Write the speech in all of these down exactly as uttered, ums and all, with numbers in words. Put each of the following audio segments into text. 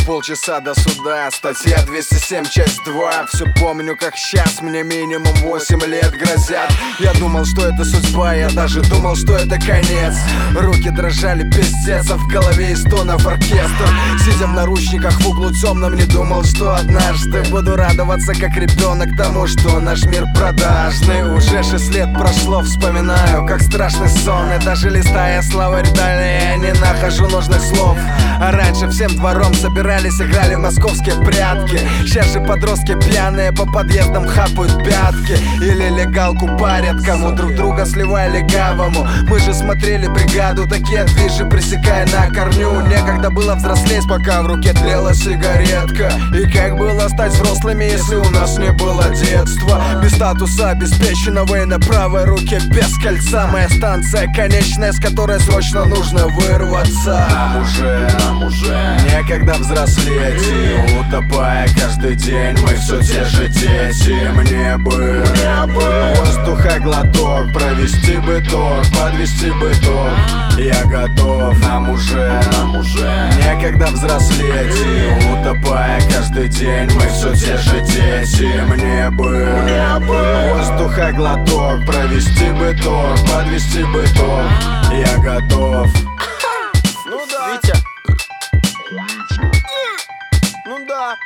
полчаса до суда. Статья двести семь, часть два. Все помню как сейчас, мне минимум восемь лет грозят. Я думал, что это судьба, я даже думал, что это конец. Руки дрожали, пиздец, а в голове из тонов оркестр. Сидя в наручниках в углу темном, не думал, что однажды буду радоваться как ребенок тому, что наш мир продажный. Уже шесть лет прошло, вспоминаю, как страшный сон. И даже листая словарь далее, я не нахожу нужных слов. А раньше всем двором собирались, играли в московские прятки. Сейчас же подростки пьяные по подъездам хапают пятки. Или легалку парят, кому друг друга сливая легавому. Мы же смотрели бригаду, такие движи пресекая на корню. Некогда было взрослеть, пока в руке тлела сигаретка. И как было стать взрослыми, если у нас не было детства? Без статуса обеспеченного и на правой руке без кольца. Моя станция конечная, с которой срочно нужно вырваться. Нам уже, нам уже некогда взрослеть, и утопая каждый день мы все те же дети. Мне бы, мне бы воздуха глоток, провести бы торг, подвести бы торг. Я готов, нам уже, нам уже некогда взрослеть, и утопая каждый день мы все те же дети. Мне бы, мне бы воздуха глоток, провести бы торг, подвести бы торг. Я готов. Ну да, Витя. Ну да.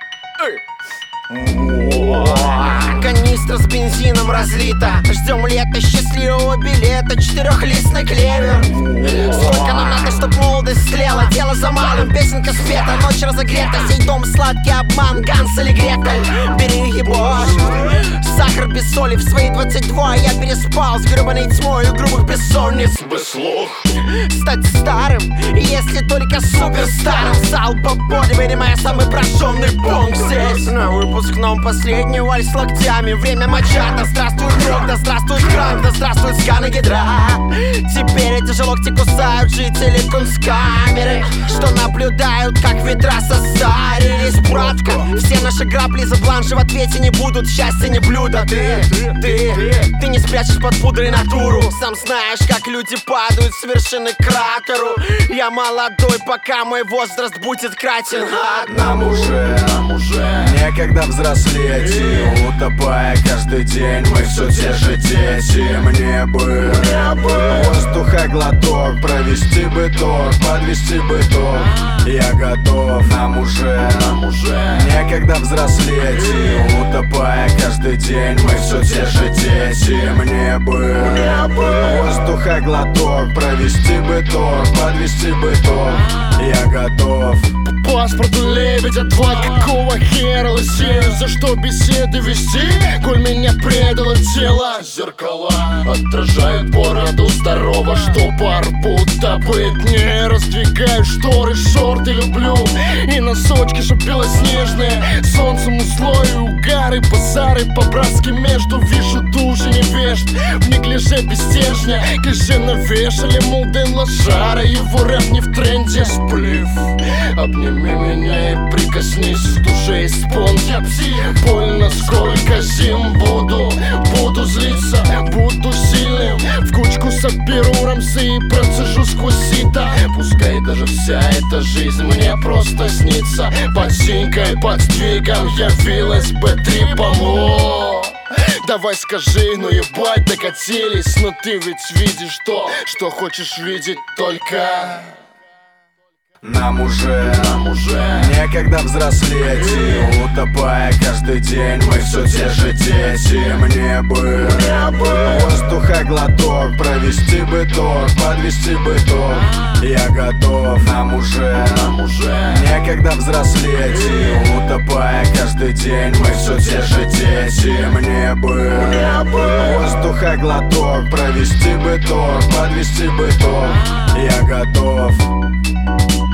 Канистра с бензином разлита. Ждем лета, счастливого билета, четырехлистный клевер. Сколько нам надо, чтоб молодость слела? Дело за малым, песенка спета, ночь разогрета. Сей дом сладкий обман, Ганс или Гретель. Бери его. Сахар без соли, в свои двадцать два я переспал с гребаной тьмой и грубых бессонниц. Бы слух стать старым, если только суперстаром. Зал по боли, моя самый прожженный пункт здесь. На выпускном последний вальс с локтями. Время моча, да здравствует рок, да здравствует кранк, да здравствует скан и гидра. Теперь эти же локти кусают жители кунсткамеры, что наблюдают, как ветра состарились. Братка, все наши грабли за бланши в ответе не будут. Счастье не блюдо, ты, ты, ты не спрячешь под пудрой натуру. Сам знаешь, как люди падают с вершины к кратеру. Я молодой, пока мой возраст будет кратен. Нам уже, нам уже некогда взрослеть, и утопая каждый день мы все те же дети. Мне бы, мне бы воздуха глоток, провести бы торг, подвести бы торг. Я готов, нам уже, нам уже некогда взрослеть, и утопая каждый день мы все те же дети. Мне бы, мне бы воздуха глоток, провести бы торг, подвести бы торг. Я готов. Паспорту лебедя два, какого хера лысею? За что беседы вести, коль меня предало тело? Зеркала отражают бороду здорово, что пар будто быть. Не раздвигаю шторы, шорты люблю, и носочки, чтоб белоснежные. Солнцем услою, угары, базары по-братски между. Вижу души невежд, в неглиже без стержня. Клише навешали, мол, Дэн лошара, его рэп не в тренде. Сплив, обними меня и прикоснись, в душе исполнить. Я псих, больно сколько зим буду, буду злиться, буду сильным. В кучку соберу рамсы и процежу сквозь сито. Пускай даже вся эта жизнь мне просто снится. Под синькой, под сдвигом явилась бэ три помо. Давай скажи, ну ебать, докатились. Но ты ведь видишь то, что хочешь видеть только. Нам уже, нам уже некогда взрослеть, и утопая каждый день мы все те же дети. Мне бы, мне бы воздуха глоток, провести бы торг, подвести бы торг. Я готов, нам уже, нам уже некогда взрослеть, и утопая каждый день мы все те же дети. Мне бы, мне бы воздуха глоток, провести бы торг, подвести бы торг. Я готов.